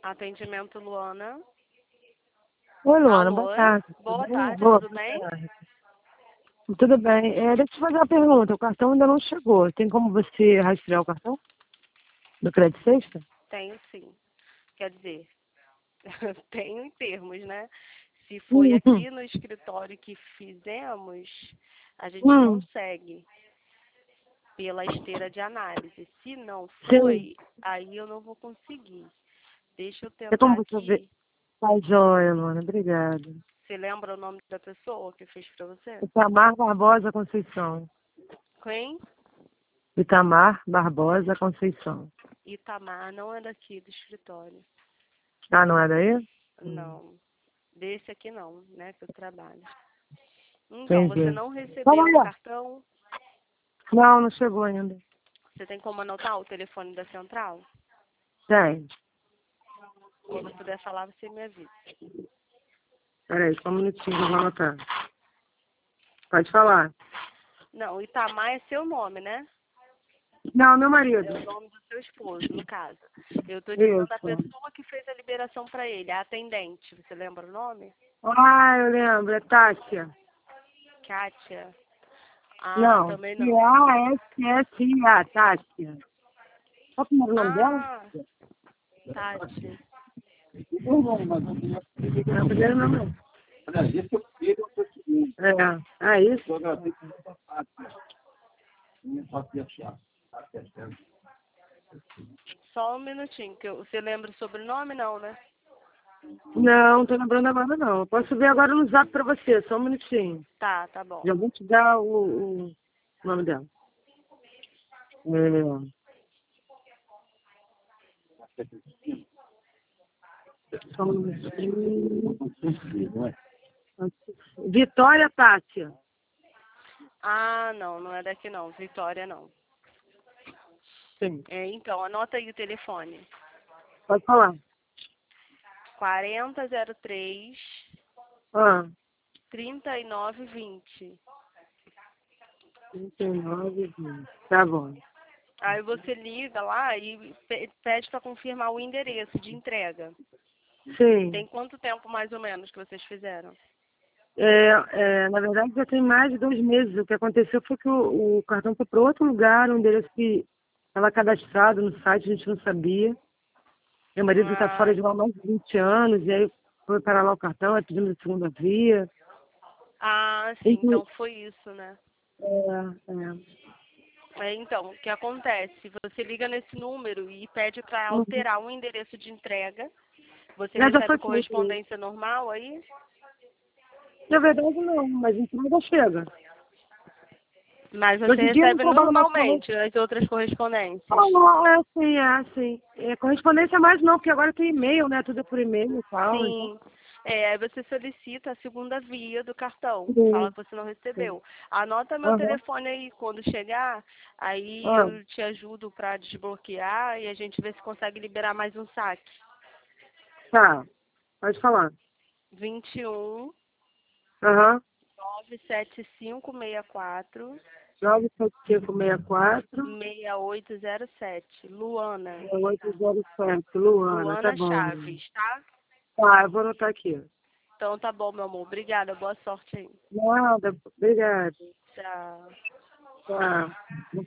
Atendimento Luana. Oi, Luana, Alô? boa tarde. Boa tarde, Boa tudo bem? tarde. Tudo bem. Deixa eu te fazer uma pergunta. O cartão ainda não chegou. Tem como você rastrear o cartão do Crédito Sexta? Tenho sim. Quer dizer, tenho em termos, né? Se foi aqui no escritório que fizemos, a gente consegue pela esteira de análise. Se não foi, aí eu não vou conseguir. Deixa eu É como tentar você vê. aqui. Tá joia, Luana. Obrigada. Você lembra o nome da pessoa que fez pra você? Itamar Barbosa Conceição. Quem? Itamar Barbosa Conceição. Itamar, não é daqui do escritório. Ah, não é daí? Não. Desse aqui não, né, que eu trabalho. Então, você Entendi. não Vamos recebeu o lá. cartão? Não, não chegou ainda. Você tem como anotar o telefone da central? Tem. Quando puder falar, você me avisa. Peraí, só um minutinho que eu vou anotar. Pode falar. Não, Itamar é seu nome, né? Não, meu marido. É o nome do seu esposo, no caso. Eu tô dizendo a Isso. pessoa que fez a liberação para ele, a atendente. Você lembra o nome? Ah, eu lembro. É Tássia. Kátia. Ah, Não, também não. T-A-S-S-I-A, Tássia. Qual que é o nome dela? Ah, Tati. Não, primeiro nome. É isso? Só um minutinho, você lembra o sobrenome, não, né? Não, tô lembrando agora não. Eu posso ver agora no zap pra você, só um minutinho. Tá bom. Já vou te dar o nome dela. Só um minutinho. Vitória Tássia. Ah, não, não é daqui não. Vitória não. Sim. Então, anota aí o telefone. Pode falar. 4003 Ah, 3920. 39, 20. Tá bom. Aí você liga lá e pede para confirmar o endereço de entrega. Sim. Tem quanto tempo mais ou menos que vocês fizeram? Na verdade, já tem mais de 2 meses. O que aconteceu foi que o cartão foi para outro lugar, um endereço que estava cadastrado no site, a gente não sabia. Meu marido está fora de lá há mais de 20 anos, e aí foi para lá o cartão, aí pedimos a segunda via. Ah, sim, então foi isso, né? Então, o que acontece? Você liga nesse número e pede para alterar o endereço de entrega. Você Já recebe foi feito isso. correspondência normal aí? Na verdade, não, mas entrega chega. Mas você Hoje em dia não recebe trabalho mais com normalmente as outras correspondências? sim. Correspondência mais não, porque agora tem e-mail, né? Tudo é por e-mail e tal. Então. Sim. Aí você solicita a segunda via do cartão. Fala Sim. que você não recebeu. Anota meu Aham. telefone aí quando chegar. Aí Ah, eu te ajudo para desbloquear e a gente vê se consegue liberar mais um saque. tá. Pode falar. 21 Aham. 97564 97564 6807. Luana. 6807. Luana, tá Luana bom. Chaves, tá? Tá, eu vou anotar aqui. Então tá bom, meu amor. Obrigada. Boa sorte aí. Nada, obrigada. Tchau. Tá.